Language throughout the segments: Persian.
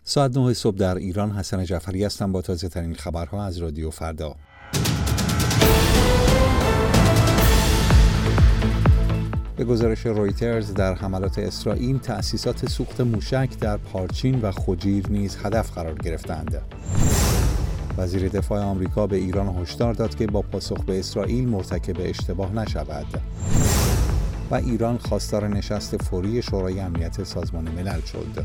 ساعت 9 صبح در ایران. حسن جعفری هستم با تازه ترین خبرها از رادیو فردا. به گزارش رویترز در حملات اسرائیل تأسیسات سوخت موشک در پارچین و خوجیر نیز هدف قرار گرفتند. وزیر دفاع آمریکا به ایران هشدار داد که با پاسخ به اسرائیل مرتکب اشتباه نشود. و ایران خواستار نشست فوری شورای امنیت سازمان ملل شد.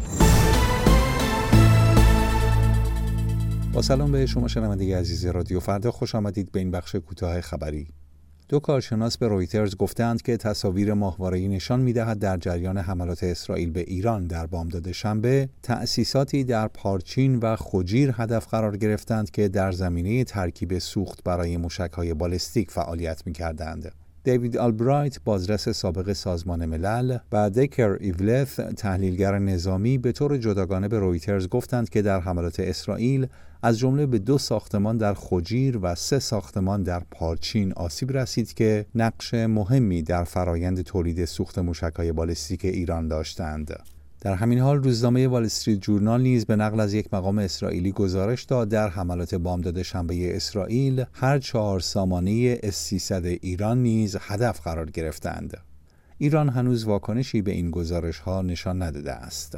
با سلام به شما شنونده عزیز رادیو فردا، خوش آمدید به این بخش کوتاه خبری. دو کارشناس به رویترز گفتند که تصاویر ماهواره‌ای نشان می‌دهد در جریان حملات اسرائیل به ایران در بامداد شنبه تأسیساتی در پارچین و خوجیر هدف قرار گرفتند که در زمینه ترکیب سوخت برای موشک‌های بالستیک فعالیت می‌کردند. دیوید آلبرایت، بازرس سابق سازمان ملل، و دکر ایولث، تحلیلگر نظامی، به طور جداگانه به رویترز گفتند که در حملات اسرائیل از جمله به 2 ساختمان در خوجیر و 3 ساختمان در پارچین آسیب رسید که نقش مهمی در فرایند تولید سوخت موشک‌های بالستیک ایران داشتند. در همین حال روزنامه وال استریت جورنال نیز به نقل از یک مقام اسرائیلی گزارش داد در حملات بامداد شنبه اسرائیل هر 4 سامانه S-300 ایران نیز هدف قرار گرفتند. ایران هنوز واکنشی به این گزارش‌ها نشان نداده است.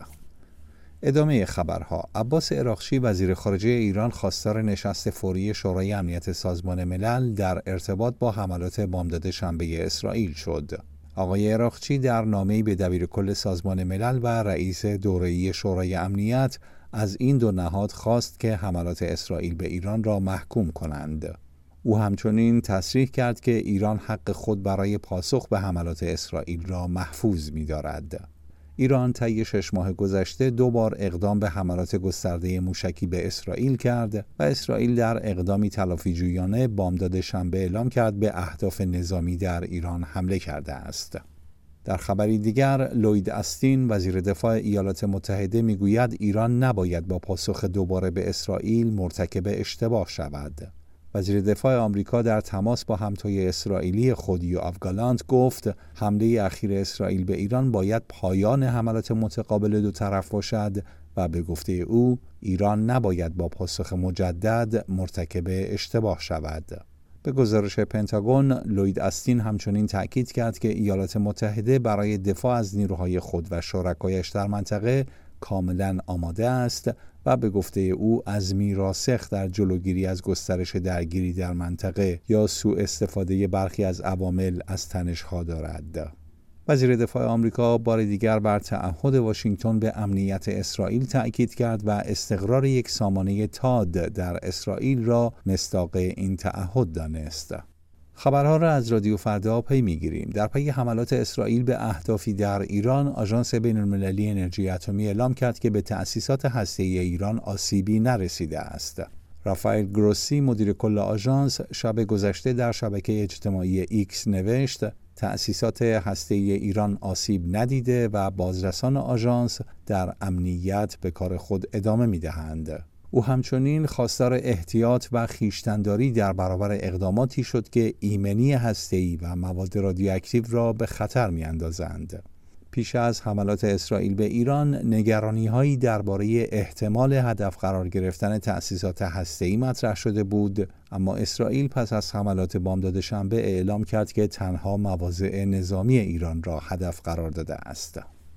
ادامه خبرها. عباس عراقچی، وزیر خارجه ایران، خواستار نشست فوری شورای امنیت سازمان ملل در ارتباط با حملات بامداد شنبه اسرائیل شد. آقای عراقچی در نامه‌ای به دبیرکل سازمان ملل و رئیس دوره‌ای شورای امنیت از این دو نهاد خواست که حملات اسرائیل به ایران را محکوم کنند. او همچنین تصریح کرد که ایران حق خود برای پاسخ به حملات اسرائیل را محفوظ می‌دارد. ایران طی 6 ماه گذشته 2 بار اقدام به حملات گسترده موشکی به اسرائیل کرد و اسرائیل در اقدامی تلافی‌جویانه بامداد شنبه اعلام کرد به اهداف نظامی در ایران حمله کرده است. در خبری دیگر، لوید استین، وزیر دفاع ایالات متحده، میگوید ایران نباید با پاسخ دوباره به اسرائیل مرتکب اشتباه شود. وزیر دفاع آمریکا در تماس با همتای اسرائیلی خود یوآف گالانت گفت حمله اخیر اسرائیل به ایران باید پایان حملات متقابل دو طرف باشد و به گفته او ایران نباید با پاسخ مجدد مرتکب اشتباه شود. به گزارش پنتاگون، لوید استین همچنین تأکید کرد که ایالات متحده برای دفاع از نیروهای خود و شرکایش در منطقه کاملا آماده است و به گفته او عزمی راسخ در جلوگیری از گسترش درگیری در منطقه یا سوء استفاده برخی از عوامل از تنش‌ها دارد. وزیر دفاع آمریکا بار دیگر بر تعهد واشنگتن به امنیت اسرائیل تأکید کرد و استقرار یک سامانه تاد در اسرائیل را مصداق این تعهد دانست. خبرها را از رادیو فردا پی می‌گیریم. در پی حملات اسرائیل به اهدافی در ایران، آژانس بین‌المللی انرژی اتمی اعلام کرد که به تأسیسات هسته‌ای ایران آسیبی نرسیده است. رافائل گروسی، مدیر کل آژانس، شب گذشته در شبکه اجتماعی ایکس نوشت تأسیسات هسته‌ای ایران آسیب ندیده و بازرسان آژانس در امنیت به کار خود ادامه می‌دهند. او همچنین خواستار احتیاط و خویشتن‌داری در برابر اقداماتی شد که ایمنی هسته‌ای و مواد رادیواکتیو را به خطر می‌اندازند. پیش از حملات اسرائیل به ایران، نگرانی‌هایی درباره احتمال هدف قرار گرفتن تأسیسات هسته‌ای مطرح شده بود، اما اسرائیل پس از حملات بامداد شنبه اعلام کرد که تنها مواضع نظامی ایران را هدف قرار داده است.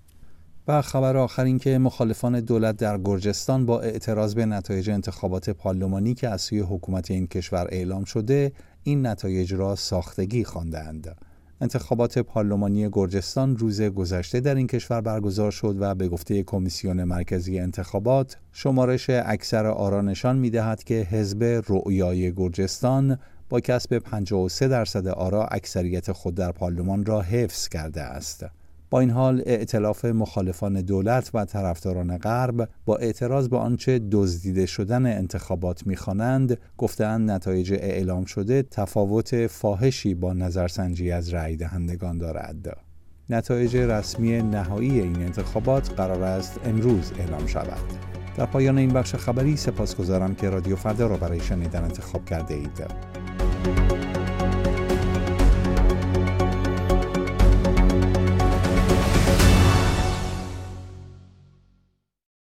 و خبر آخر این که مخالفان دولت در گرجستان با اعتراض به نتایج انتخابات پارلمانی که از سوی حکومت این کشور اعلام شده، این نتایج را ساختگی خواندند. انتخابات پارلمانی گرجستان روز گذشته در این کشور برگزار شد و به گفته کمیسیون مرکزی انتخابات، شمارش اکثر آرا نشان می‌دهد که حزب رؤیای گرجستان با کسب 53% آرا اکثریت خود در پارلمان را حفظ کرده است. با این حال ائتلاف مخالفان دولت و طرفداران غرب با اعتراض به آنچه دزدیده شدن انتخابات می‌خوانند، گفتند نتایج اعلام شده تفاوت فاحشی با نظرسنجی از رأی دهندگان دارد. نتایج رسمی نهایی این انتخابات قرار است امروز اعلام شود. در پایان این بخش خبری سپاسگزارم که رادیو فردا را برای شنیدن انتخاب کرده اید.